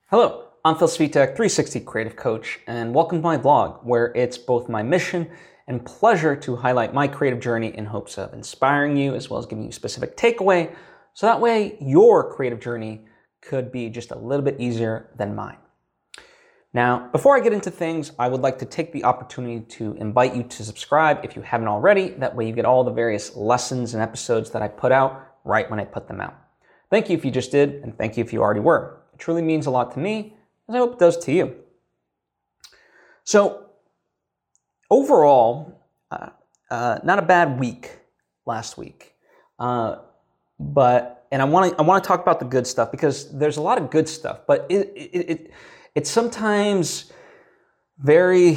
Hello, I'm Phil Svitek, 360 Creative Coach, and welcome to my vlog, where it's both my mission and pleasure to highlight my creative journey in hopes of inspiring you as well as giving you a specific takeaway, so that way your creative journey could be just a little bit easier than mine. Now, before I get into things, I would like to take the opportunity to invite you to subscribe if you haven't already. That way you get all the various lessons and episodes that I put out right when I put them out. Thank you if you just did, and thank you if you already were. It truly means a lot to me, as I hope it does to you. So, overall, not a bad week last week, and I want to talk about the good stuff because there's a lot of good stuff, but it's sometimes very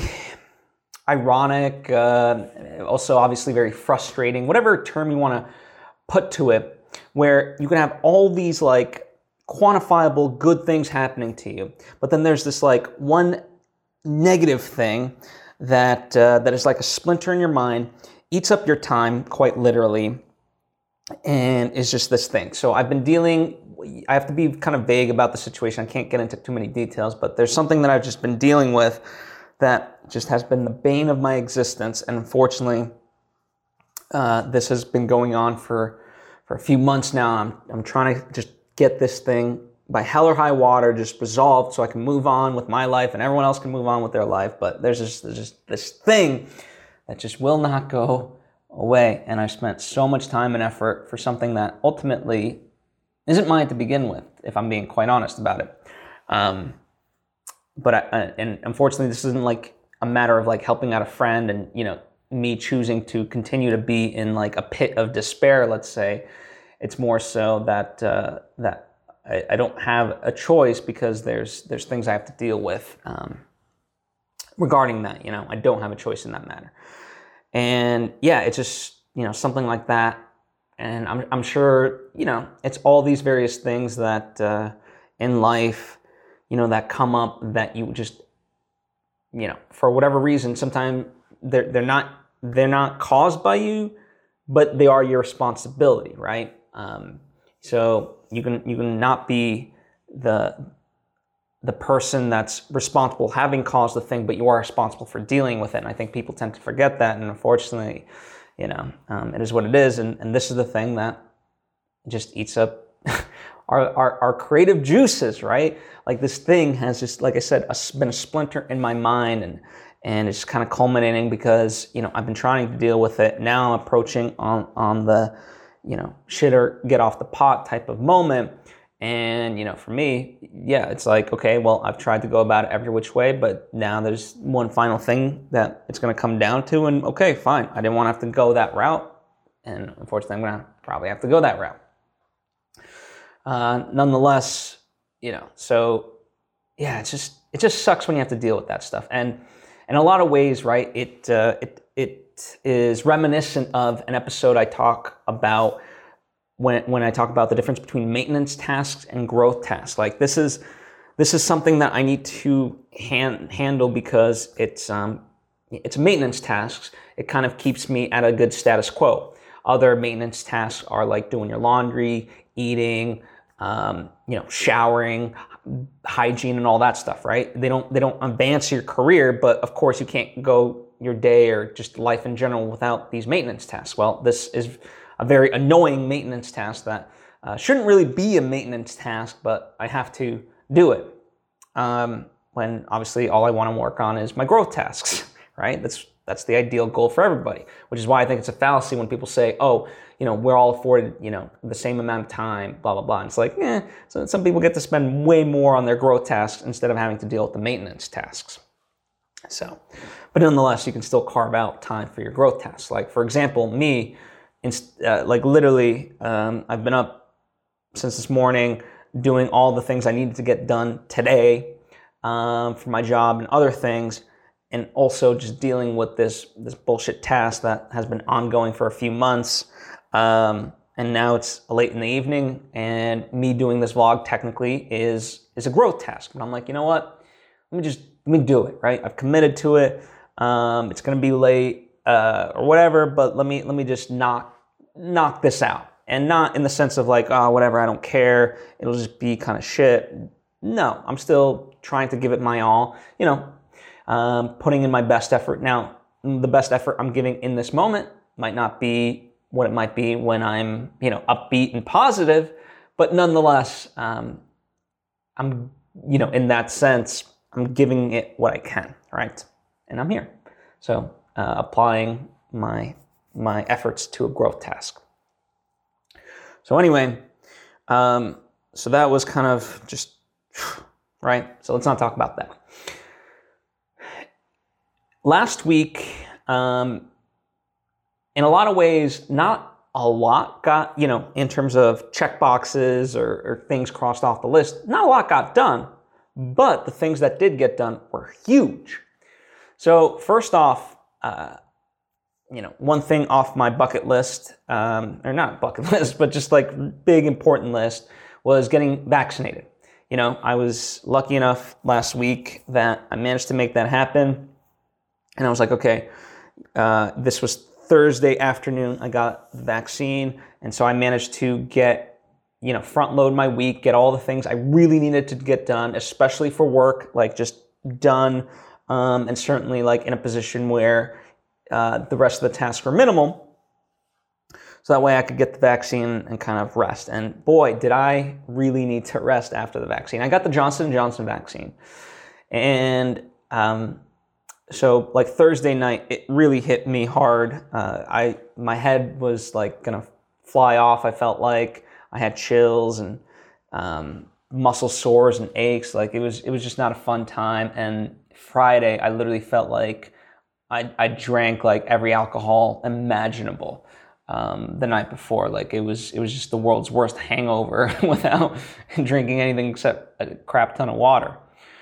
ironic, also obviously very frustrating, whatever term you want to put to it, where you can have all these like quantifiable good things happening to you, but then there's this like one negative thing that is like a splinter in your mind, eats up your time quite literally, and is just this thing. So I have to be kind of vague about the situation. I can't get into too many details, but there's something that I've just been dealing with that just has been the bane of my existence, and unfortunately this has been going on for a few months now. I'm trying to just get this thing by hell or high water just resolved so I can move on with my life and everyone else can move on with their life. But there's just this thing that just will not go away. And I've spent so much time and effort for something that ultimately isn't mine to begin with, if I'm being quite honest about it. And unfortunately, this isn't like a matter of like helping out a friend and, you know, me choosing to continue to be in like a pit of despair, let's say. It's more so that I don't have a choice because there's things I have to deal with regarding that. You know, I don't have a choice in that matter. And yeah, it's just, you know, something like that. And I'm sure, you know, it's all these various things that in life, you know, that come up that you just, you know, for whatever reason, sometimes they're not caused by you, but they are your responsibility, right? So you can not be the person that's responsible having caused the thing, but you are responsible for dealing with it. And I think people tend to forget that. And unfortunately, you know, it is what it is. And this is the thing that just eats up our creative juices, right? Like this thing has just, like I said, been a splinter in my mind, and it's kind of culminating because, you know, I've been trying to deal with it. Now I'm approaching on the, you know, shit or get off the pot type of moment. And, you know, for me, yeah, it's like, okay, well, I've tried to go about it every which way, but now there's one final thing that it's going to come down to. And okay, fine. I didn't want to have to go that route. And unfortunately, I'm going to probably have to go that route. Nonetheless, you know, so yeah, it just sucks when you have to deal with that stuff. And in a lot of ways, right, it is reminiscent of an episode I talk about when I talk about the difference between maintenance tasks and growth tasks. Like this is something that I need to handle because it's maintenance tasks. It kind of keeps me at a good status quo. Other maintenance tasks are like doing your laundry, eating, you know, showering, hygiene, and all that stuff, right? They don't advance your career, but of course you can't go your day or just life in general without these maintenance tasks. Well, this is a very annoying maintenance task that shouldn't really be a maintenance task, but I have to do it. When obviously all I want to work on is my growth tasks, right? That's the ideal goal for everybody, which is why I think it's a fallacy when people say, oh, you know, we're all afforded, you know, the same amount of time, blah, blah, blah. And it's like, so some people get to spend way more on their growth tasks instead of having to deal with the maintenance tasks. So, but nonetheless, you can still carve out time for your growth tasks. Like, for example, me, like literally, I've been up since this morning doing all the things I needed to get done today for my job and other things, and also just dealing with this bullshit task that has been ongoing for a few months. And now it's late in the evening, and me doing this vlog technically is a growth task. But I'm like, you know what? Let me do it, right? I've committed to it. It's gonna be late or whatever, but let me just knock this out. And not in the sense of like, oh, whatever, I don't care. It'll just be kind of shit. No, I'm still trying to give it my all, putting in my best effort. Now, the best effort I'm giving in this moment might not be what it might be when I'm, upbeat and positive, but nonetheless, I'm, in that sense, I'm giving it what I can, right? And I'm here. So applying my efforts to a growth task. So anyway, so that was kind of just, right? So let's not talk about that. Last week, in a lot of ways, not a lot got, in terms of check boxes or things crossed off the list, not a lot got done, but the things that did get done were huge. So first off, one thing off my bucket list, or not bucket list, but just like big important list, was getting vaccinated. I was lucky enough last week that I managed to make that happen. And I was like, okay, this was Thursday afternoon, I got the vaccine. And so I managed to get, front load my week, get all the things I really needed to get done, especially for work, like just done. And certainly like in a position where the rest of the tasks were minimal. So that way I could get the vaccine and kind of rest. And boy, did I really need to rest after the vaccine. I got the Johnson & Johnson vaccine. And so like Thursday night, it really hit me hard. My head was like gonna fly off. I felt like I had chills and muscle sores and aches. Like it was just not a fun time. And Friday, I literally felt like I drank like every alcohol imaginable the night before. Like it was just the world's worst hangover without drinking anything except a crap ton of water.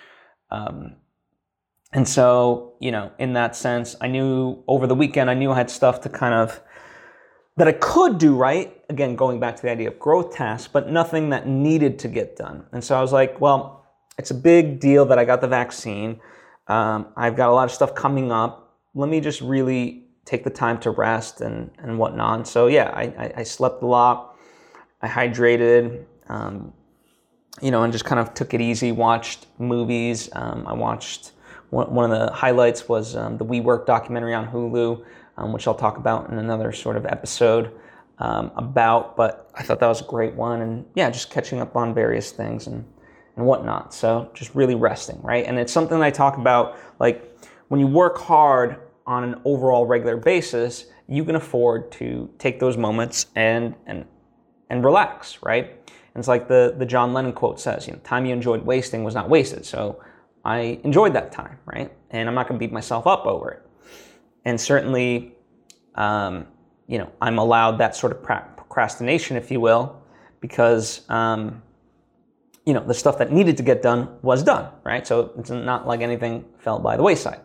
And so, in that sense, I knew over the weekend, I knew I had stuff to kind of, that I could do, right? Again, going back to the idea of growth tasks, but nothing that needed to get done. And so I was like, well, it's a big deal that I got the vaccine. I've got a lot of stuff coming up. Let me just really take the time to rest and whatnot. So yeah, I slept a lot. I hydrated, and just kind of took it easy, watched movies. I watched... One of the highlights was the WeWork documentary on Hulu, which I'll talk about in another sort of episode but I thought that was a great one. And yeah, just catching up on various things and whatnot. So just really resting, right? And it's something I talk about, like when you work hard on an overall regular basis, you can afford to take those moments and relax, right? And it's like the John Lennon quote says, time you enjoyed wasting was not wasted. So I enjoyed that time, right? And I'm not going to beat myself up over it. And certainly, I'm allowed that sort of procrastination, if you will, because, the stuff that needed to get done was done, right? So it's not like anything fell by the wayside.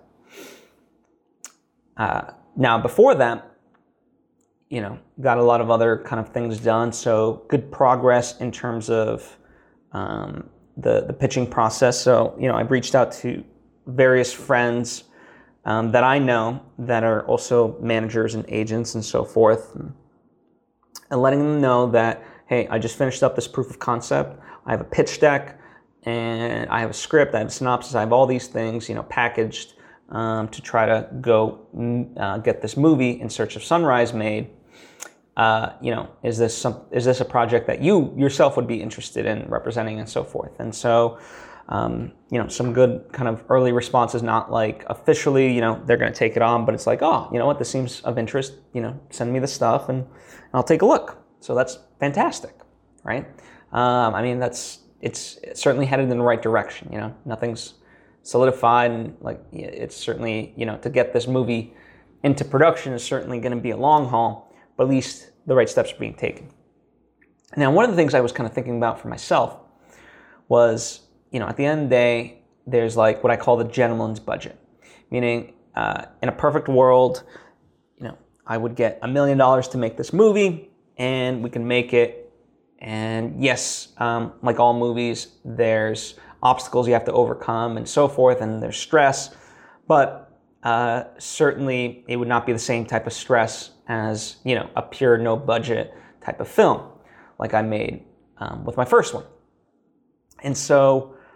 Now, before that, got a lot of other kind of things done. So good progress in terms of the pitching process. So, I've reached out to various friends that I know that are also managers and agents and so forth, and letting them know that, hey, I just finished up this proof of concept. I have a pitch deck, and I have a script, I have a synopsis, I have all these things, packaged to try to go get this movie In Search of Sunrise made. Is this a project that you yourself would be interested in representing and so forth? And so, some good kind of early responses, not like officially, they're going to take it on, but it's like, oh, you know what, this seems of interest, send me the stuff and I'll take a look. So that's fantastic, right? It's certainly headed in the right direction, nothing's solidified, and like, it's certainly, to get this movie into production is certainly going to be a long haul, but at least the right steps are being taken. Now, one of the things I was kind of thinking about for myself was, at the end of the day, there's like what I call the gentleman's budget, meaning in a perfect world, I would get $1 million to make this movie, and we can make it. And yes, like all movies, there's obstacles you have to overcome and so forth, and there's stress, but certainly it would not be the same type of stress as, a pure no budget type of film like I made with my first one. And so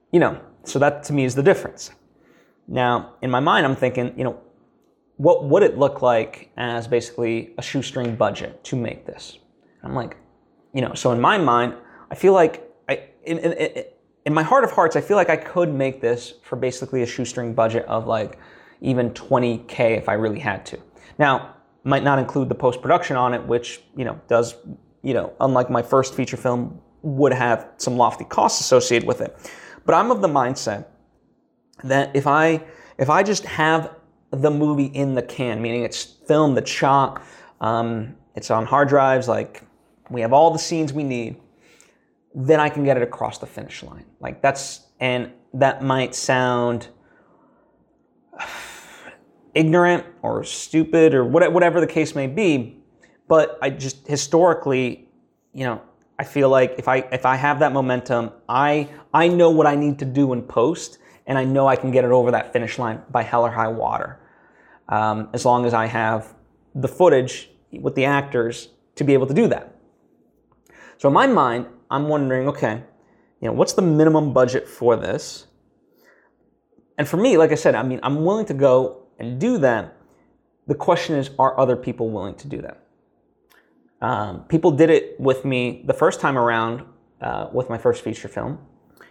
so that to me is the difference. Now, in my mind, I'm thinking, what would it look like as basically a shoestring budget to make this? I'm like, so in my mind, I feel like in my heart of hearts, I feel like I could make this for basically a shoestring budget of like even $20K if I really had to. Now, might not include the post-production on it, which, does, unlike my first feature film, would have some lofty costs associated with it. But I'm of the mindset that if I just have the movie in the can, meaning it's filmed, it's shot, it's on hard drives, like we have all the scenes we need, then I can get it across the finish line. Like and that might sound ignorant or stupid or whatever the case may be, but I just historically, I feel like if I have that momentum, I know what I need to do in post, and I know I can get it over that finish line by hell or high water, as long as I have the footage with the actors to be able to do that. So in my mind, I'm wondering, okay, what's the minimum budget for this? And for me, like I said, I'm willing to go and do that. The question is, are other people willing to do that? People did it with me the first time around with my first feature film.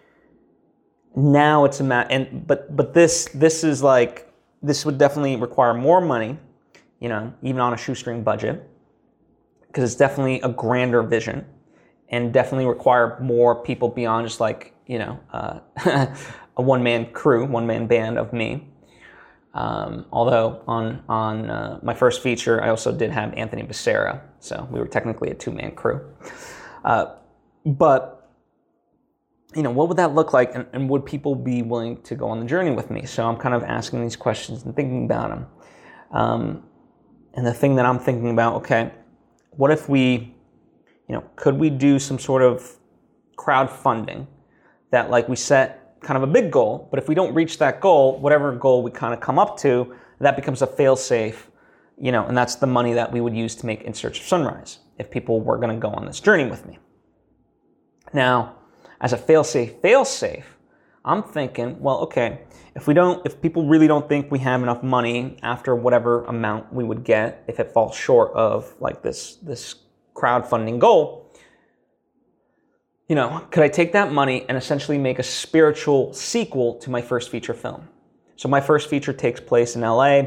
Now it's a matter, but this is like, this would definitely require more money, even on a shoestring budget, because it's definitely a grander vision, and definitely require more people beyond just like a one-man crew, one-man band of me. Although on my first feature, I also did have Anthony Becerra, so we were technically a two-man crew. But what would that look like, and would people be willing to go on the journey with me? So I'm kind of asking these questions and thinking about them. And the thing that I'm thinking about, okay, what if we, could we do some sort of crowdfunding that, like, we set kind of a big goal, but if we don't reach that goal, whatever goal we kind of come up to, that becomes a fail-safe, and that's the money that we would use to make In Search of Sunrise if people were going to go on this journey with me. Now, as a fail-safe, I'm thinking, well, okay, if people really don't think we have enough money after whatever amount we would get, if it falls short of like this crowdfunding goal, could I take that money and essentially make a spiritual sequel to my first feature film? So my first feature takes place in LA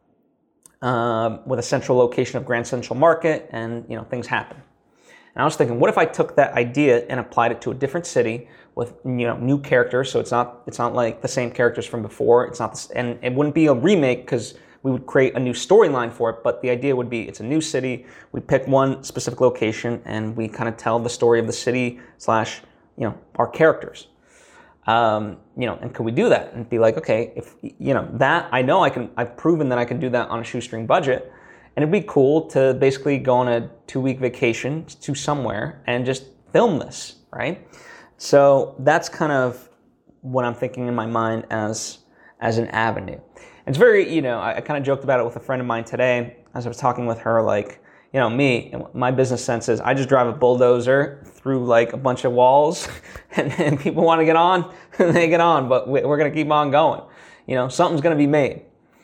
with a central location of Grand Central Market, and things happen. And I was thinking, what if I took that idea and applied it to a different city with new characters? So it's not like the same characters from before. It's not, and it wouldn't be a remake because we would create a new storyline for it. But the idea would be it's a new city. We pick one specific location and we kind of tell the story of the city / our characters. And could we do that and be like, okay, if that I know I've proven that I can do that on a shoestring budget. And it'd be cool to basically go on a 2-week vacation to somewhere and just film this, right? So that's kind of what I'm thinking in my mind as an avenue. And it's very, I kind of joked about it with a friend of mine today as I was talking with her, like, my business sense is I just drive a bulldozer through like a bunch of walls and people want to get on, they get on, but we're going to keep on going. Something's going to be made.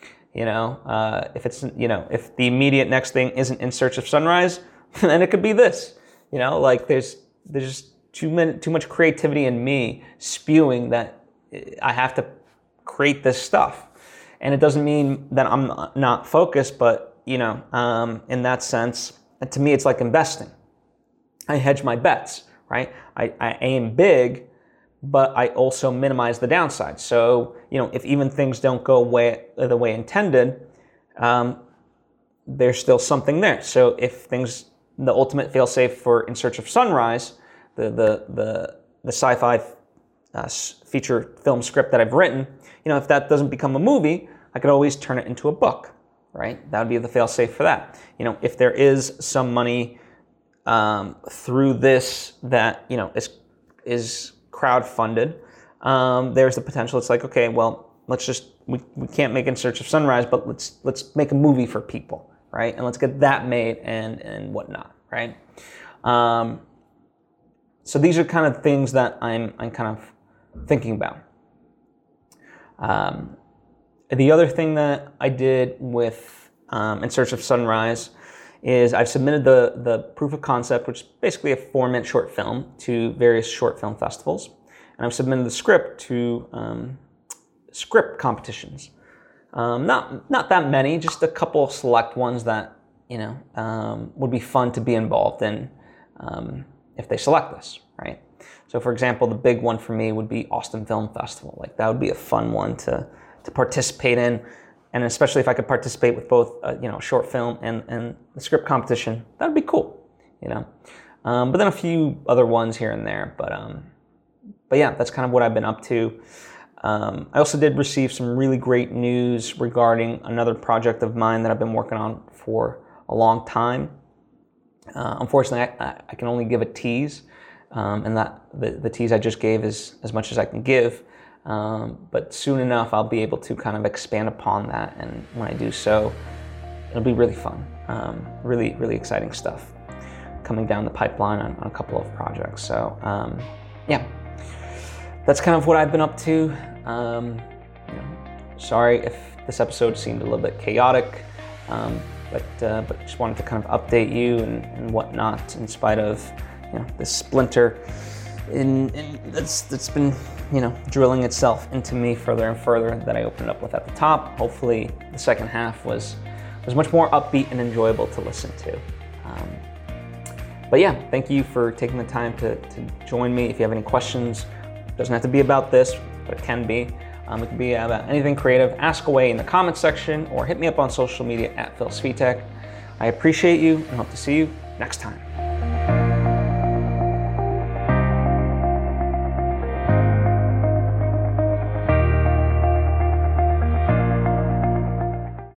If it's, if the immediate next thing isn't In Search of Sunrise, then it could be this, like there's just too much creativity in me spewing that I have to create this stuff. And it doesn't mean that I'm not focused, but, in that sense, to me, it's like investing. I hedge my bets, right? I aim big, but I also minimize the downside. So, if even things don't go the way intended, there's still something there. So if the ultimate fail-safe for In Search of Sunrise, the sci-fi feature film script that I've written, if that doesn't become a movie, I could always turn it into a book, right? That would be the fail-safe for that. If there is some money through this that, is crowdfunded, there's the potential. It's like, okay, well, we can't make In Search of Sunrise, but let's make a movie for people, right? And let's get that made and whatnot, right? So these are kind of things that I'm kind of thinking about. The other thing that I did with In Search of Sunrise is I've submitted the proof of concept, which is basically a 4-minute short film, to various short film festivals. And I've submitted the script to script competitions. Not that many, just a couple select ones that, you know, would be fun to be involved in if they select us, right? So for example, the big one for me would be Austin Film Festival. Like that would be a fun one to participate in. And especially if I could participate with both, you know, short film and the script competition, that would be cool, you know. But then a few other ones here and there. But yeah, that's kind of what I've been up to. I also did receive some really great news regarding another project of mine that I've been working on for a long time. Unfortunately, I can only give a tease, and that the tease I just gave is as much as I can give. But soon enough, I'll be able to kind of expand upon that, and when I do so, it'll be really fun. Really, really exciting stuff coming down the pipeline on a couple of projects. So, yeah, that's kind of what I've been up to. You know, sorry if this episode seemed a little bit chaotic, but just wanted to kind of update you and whatnot, in spite of, you know, this splinter that's been, you know, drilling itself into me further and further that I opened up with at the top. Hopefully the second half was much more upbeat and enjoyable to listen to. But yeah, thank you for taking the time to join me. If you have any questions, it doesn't have to be about this, but it can be. It can be about anything creative. Ask away in the comments section or hit me up on social media at Phil Svitek. I appreciate you and hope to see you next time.